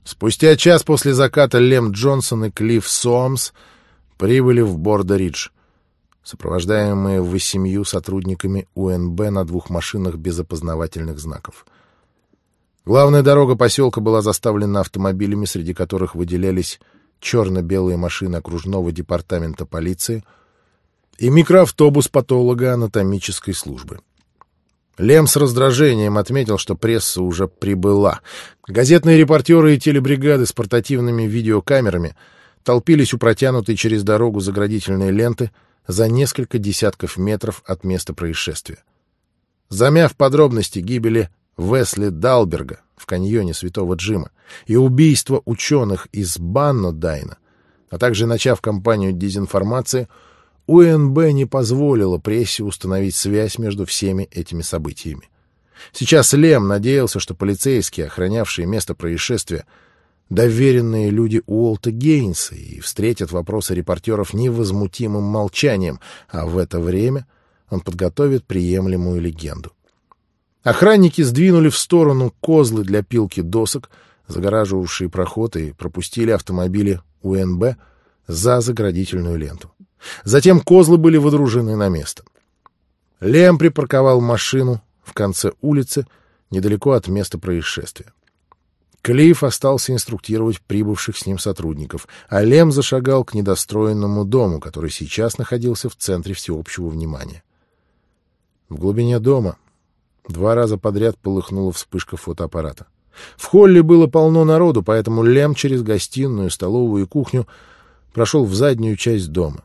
Спустя час после заката Лем Джонсон и Клифф Соамс прибыли в Бордо-Ридж, сопровождаемые 8 сотрудниками УНБ на 2 машинах без опознавательных знаков. Главная дорога поселка была заставлена автомобилями, среди которых выделялись черно-белые машины окружного департамента полиции и микроавтобус патолого-анатомической службы. Лем с раздражением отметил, что пресса уже прибыла. Газетные репортеры и телебригады с портативными видеокамерами толпились у протянутой через дорогу заградительной ленты за несколько десятков метров от места происшествия. Замяв подробности гибели Весли Далберга в каньоне Святого Джима и убийства ученых из Баннодайна, а также начав кампанию дезинформации, УНБ не позволила прессе установить связь между всеми этими событиями. Сейчас Лем надеялся, что полицейские, охранявшие место происшествия, доверенные люди Уолта Гейнса, и встретят вопросы репортеров невозмутимым молчанием, а в это время он подготовит приемлемую легенду. Охранники сдвинули в сторону козлы для пилки досок, загораживавшие проход, и пропустили автомобили УНБ за заградительную ленту. Затем козлы были водружены на место. Лем припарковал машину в конце улицы, недалеко от места происшествия. Клифф остался инструктировать прибывших с ним сотрудников, а Лем зашагал к недостроенному дому, который сейчас находился в центре всеобщего внимания. В глубине дома 2 раза подряд полыхнула вспышка фотоаппарата. В холле было полно народу, поэтому Лем через гостиную, столовую и кухню прошел в заднюю часть дома.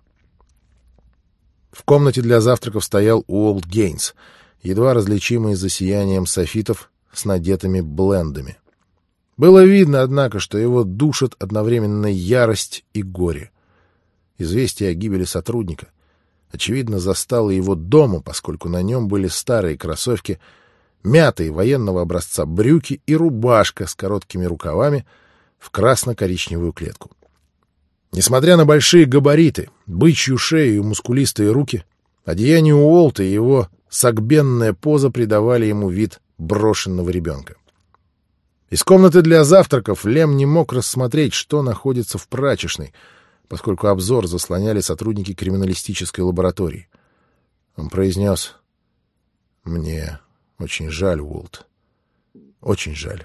В комнате для завтраков стоял Уолт Гейнс, едва различимый за сиянием софитов с надетыми блендами. Было видно, однако, что его душат одновременно ярость и горе. Известие о гибели сотрудника, очевидно, застало его дома, поскольку на нем были старые кроссовки, мятые военного образца брюки и рубашка с короткими рукавами в красно-коричневую клетку. Несмотря на большие габариты, бычью шею и мускулистые руки, одеяние Уолта и его согбенная поза придавали ему вид брошенного ребенка. Из комнаты для завтраков Лем не мог рассмотреть, что находится в прачечной, поскольку обзор заслоняли сотрудники криминалистической лаборатории. Он произнес: «Мне очень жаль, Уолт. Очень жаль».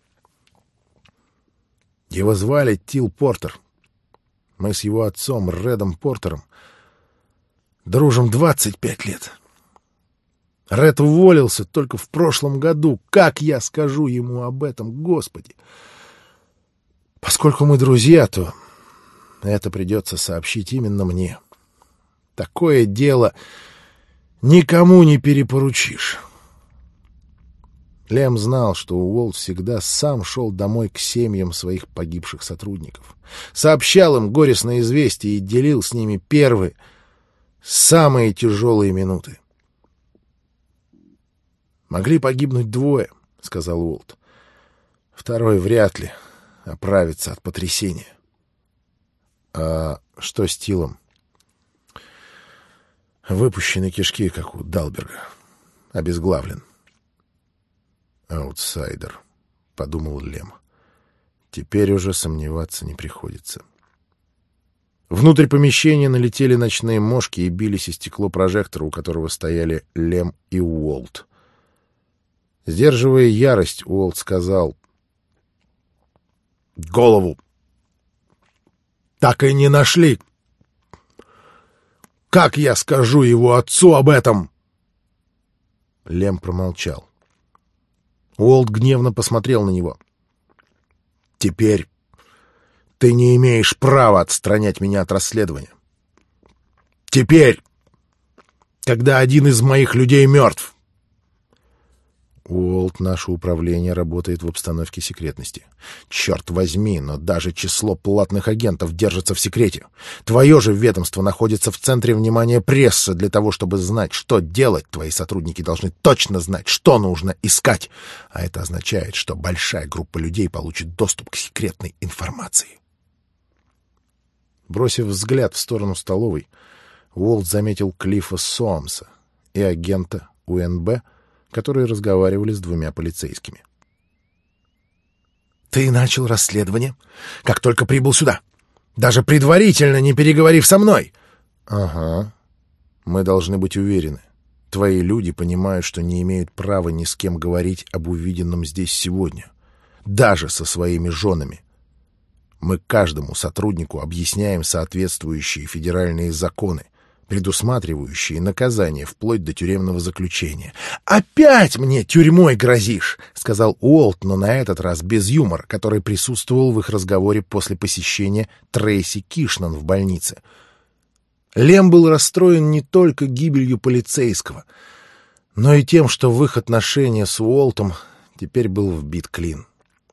Его звали Тил Портер. Мы с его отцом, Редом Портером, дружим 25 лет. Ред уволился только в прошлом году. Как я скажу ему об этом, Господи? Поскольку мы друзья, то это придется сообщить именно мне. Такое дело никому не перепоручишь. Лем знал, что Уолт всегда сам шел домой к семьям своих погибших сотрудников, сообщал им горестные известия и делил с ними первые, самые тяжелые минуты. «Могли погибнуть 2, — сказал Уолт. Второй вряд ли оправится от потрясения». «А что с Тилом?» «Выпущены кишки, как у Далберга. Обезглавлен». «Аутсайдер», — подумал Лем. Теперь уже сомневаться не приходится. Внутрь помещения налетели ночные мошки и бились о стекло прожектора, у которого стояли Лем и Уолт. Сдерживая ярость, Уолт сказал: «Голову так и не нашли. Как я скажу его отцу об этом?» Лем промолчал. Уолт гневно посмотрел на него. «Теперь ты не имеешь права отстранять меня от расследования. Теперь, когда один из моих людей мертв». «Уолт, наше управление работает в обстановке секретности. Черт возьми, но даже число платных агентов держится в секрете. Твое же ведомство находится в центре внимания прессы. Для того, чтобы знать, что делать, твои сотрудники должны точно знать, что нужно искать. А это означает, что большая группа людей получит доступ к секретной информации». Бросив взгляд в сторону столовой, Уолт заметил Клиффа Соамса и агента УНБ, которые разговаривали с 2 полицейскими. Ты начал расследование, как только прибыл сюда, даже предварительно не переговорив со мной. Ага. Мы должны быть уверены. Твои люди понимают, что не имеют права ни с кем говорить об увиденном здесь сегодня, даже со своими женами. Мы каждому сотруднику объясняем соответствующие федеральные законы, предусматривающие наказание вплоть до тюремного заключения. «Опять мне тюрьмой грозишь!» — сказал Уолт, но на этот раз без юмора, который присутствовал в их разговоре после посещения Трейси Кишнан в больнице. Лем был расстроен не только гибелью полицейского, но и тем, что в их отношения с Уолтом теперь был вбит клин.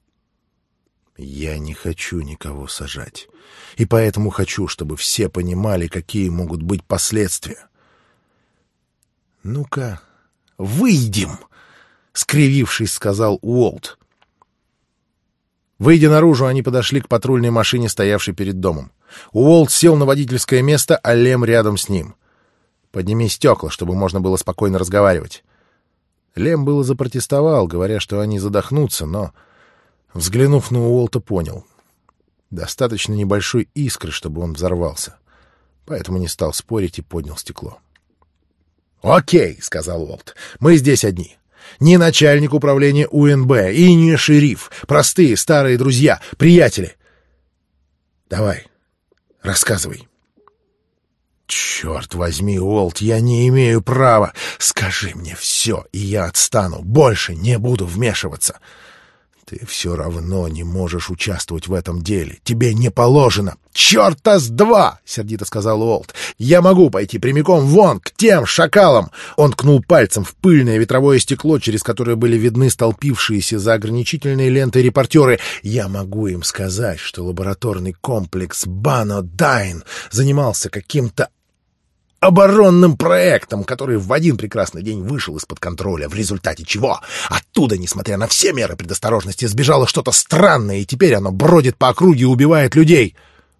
«Я не хочу никого сажать, и поэтому хочу, чтобы все понимали, какие могут быть последствия». «Ну-ка, выйдем!» — скривившись, сказал Уолт. Выйдя наружу, они подошли к патрульной машине, стоявшей перед домом. Уолт сел на водительское место, а Лем рядом с ним. «Подними стекла, чтобы можно было спокойно разговаривать». Лем было запротестовал, говоря, что они задохнутся, но, взглянув на Уолта, понял. Достаточно небольшой искры, чтобы он взорвался. Поэтому не стал спорить и поднял стекло. «Окей», — сказал Уолт, — «мы здесь одни. Не начальник управления УНБ и не шериф. Простые старые друзья, приятели. Давай, рассказывай». «Черт возьми, Уолт, я не имею права. Скажи мне все, и я отстану. Больше не буду вмешиваться». «Ты все равно не можешь участвовать в этом деле. Тебе не положено». «Черта с два!» — сердито сказал Уолт. «Я могу пойти прямиком вон, к тем шакалам!» Он ткнул пальцем в пыльное ветровое стекло, через которое были видны столпившиеся за ограничительной лентой репортеры. «Я могу им сказать, что лабораторный комплекс Банодайн занимался каким-то оборонным проектом, который в один прекрасный день вышел из-под контроля, в результате чего оттуда, несмотря на все меры предосторожности, сбежало что-то странное, и теперь оно бродит по округе и убивает людей».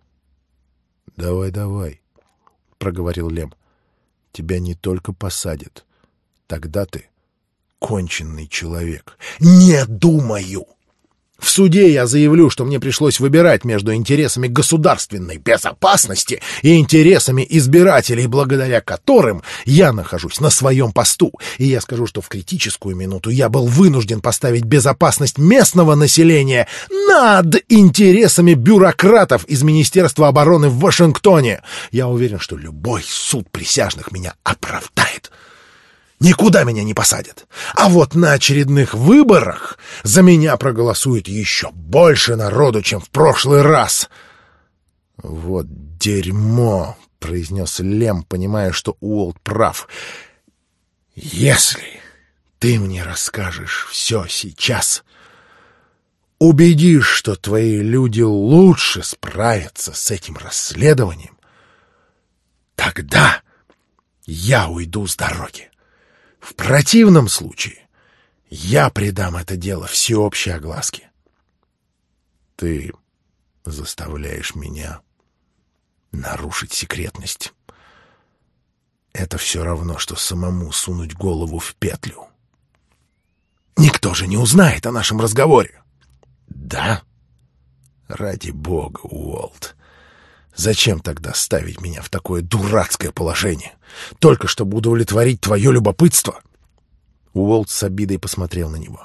«Давай», — проговорил Лем. «Тебя не только посадят. Тогда ты конченый человек». «Не думаю! В суде я заявлю, что мне пришлось выбирать между интересами государственной безопасности и интересами избирателей, благодаря которым я нахожусь на своем посту. И я скажу, что в критическую минуту я был вынужден поставить безопасность местного населения над интересами бюрократов из Министерства обороны в Вашингтоне. Я уверен, что любой суд присяжных меня оправдает. Никуда меня не посадят. А вот на очередных выборах за меня проголосует еще больше народу, чем в прошлый раз». «Вот дерьмо», — произнес Лем, понимая, что Уолт прав. «Если ты мне расскажешь все сейчас, убедишь, что твои люди лучше справятся с этим расследованием, тогда я уйду с дороги. В противном случае я придам это дело всеобщей огласке». «Ты заставляешь меня нарушить секретность. Это все равно, что самому сунуть голову в петлю. Никто же не узнает о нашем разговоре». «Да? Ради бога, Уолт. Зачем тогда ставить меня в такое дурацкое положение? Только чтобы удовлетворить твое любопытство?» Уолт с обидой посмотрел на него.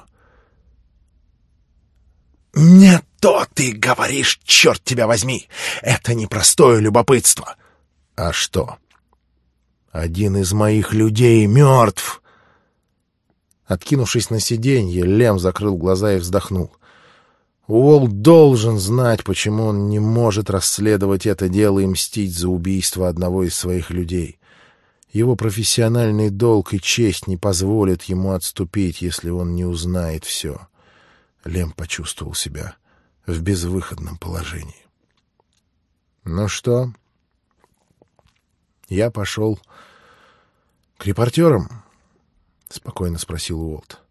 «Не то ты говоришь, черт тебя возьми! Это не простое любопытство!» «А что? Один из моих людей мертв!» Откинувшись на сиденье, Лем закрыл глаза и вздохнул. Уолт должен знать, почему он не может расследовать это дело и мстить за убийство одного из своих людей. Его профессиональный долг и честь не позволят ему отступить, если он не узнает все. Лем почувствовал себя в безвыходном положении. «Ну что?» «Я пошел к репортерам?» — спокойно спросил Уолт.